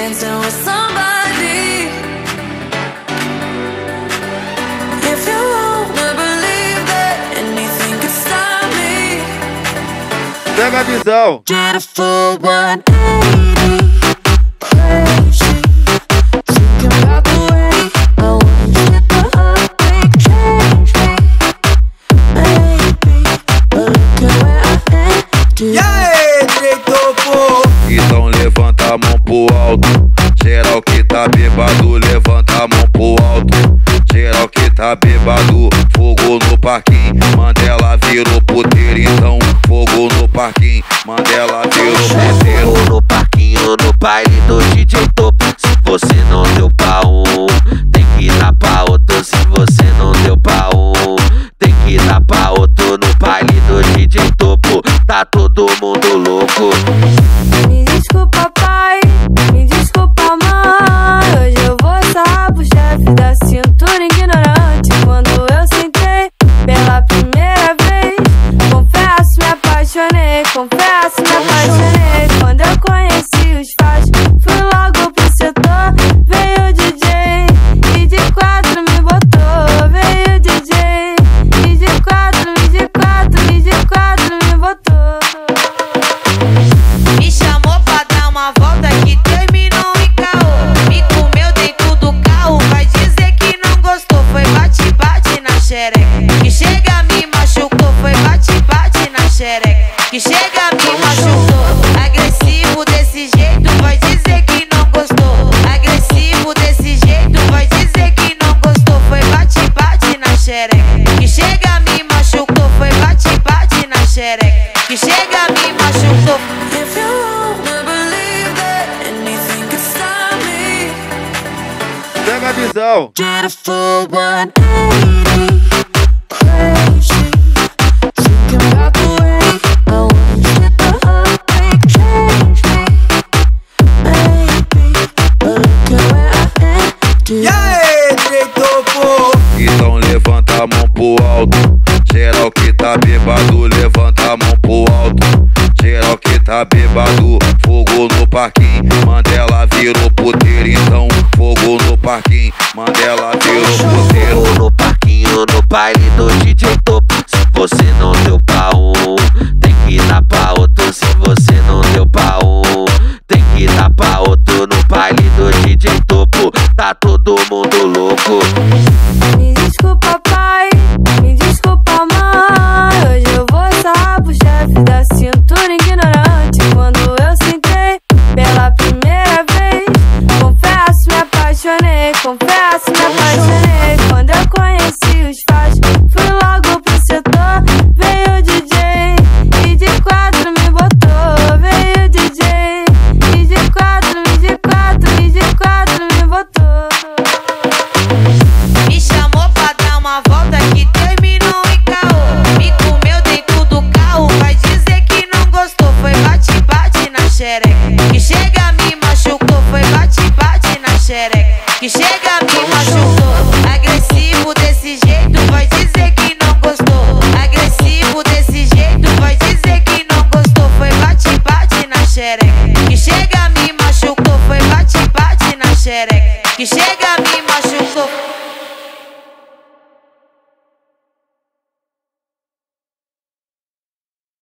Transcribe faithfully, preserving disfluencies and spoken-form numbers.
dancing with somebody. If you wanna believe that anything could stop me. Pega a visão. Get a full one eighty. Crazy. Thinking about the way I want to slip the heartbreak. Change me, maybe. But look at where I am today. E aí, direito, pô? Então levanta a mão pro alto. Geral que tá bêbado, levanta a mão pro alto. Geral que tá bêbado, fogo no parquinho. Mandela virou puteiro, então fogo no parquinho. Mandela virou puteiro. Fogo no parquinho, no baile do D J Topo. Se você não deu pra um, tem que dar pra outro. Se você não deu pra um, tem que dar pra outro. No baile do D J Topo, tá todo mundo louco. Me desculpa, pai, me desculpa, mãe. Hoje eu vou sarrar pro chefe da cintura ignorante. Quando eu sentei pela primeira vez, confesso, me apaixonei. Confesso, me apaixonei. Quando eu conheci os fãs, fui logo pro setor. Veio o D J e de quatro me botou. Veio o D J e de quatro, e de quatro, e de quatro me botou. Me chamou pra dar uma volta que terminou em caô. Me comeu dentro do carro, vai dizer que não gostou. Foi bate-bate na xereca, que chega me machucou. Foi bate-bate na xereca, que chega me machucou. Agressivo desse jeito, vai dizer que não gostou. Agressivo desse jeito, vai dizer que não gostou. Foi bate-bate na xereca, que chega me machucou. Foi bate-bate na xereca, que chega me machucou. If you wanna believe that anything could stop me. Pega a visão. Get a full one eighty. Crazy. Thinking about the way I want to slip the heartbreak. Change me, maybe. But look at where I am E today. aí, direito, pô? Então levanta a mão pro alto. Geral que tá bêbado, levanta a mão pro alto. Geral que tá bêbado, fogo no parquinho. Mandela virou puteiro, então fogo no parquinho. Mandela virou puteiro. Fogo no parquinho, no baile do D J Topo. Se você não deu pra um, tem que dar pra outro. Se você não deu pra um, tem que dar pra outro. No baile do D J Topo, tá todo mundo louco. Me desculpa, pai, me desculpa, mãe. Hoje eu vou sarrar pro chefe da cintura ignorante. Quando eu sentei pela primeira vez, confesso, me apaixonei. Confesso, me apaixonei. Quando eu conheci os fãs, fui logo pro setor. Veio o D J e de quatro me botou. Veio o D J e de quatro, e de quatro, e de quatro me botou. Me chamou pra dar uma volta que terminou em caô. Me comeu dentro do carro, vai dizer que não gostou. Foi bate-bate na xereca, que chega me machucou. Foi bate-bate na xereca, que chega me machucou. Agressivo desse jeito, vai dizer que não gostou. Agressivo desse jeito, vai dizer que não gostou. Foi bate-bate na xereca, que chega me machucou. Foi bate-bate na xereca, que chega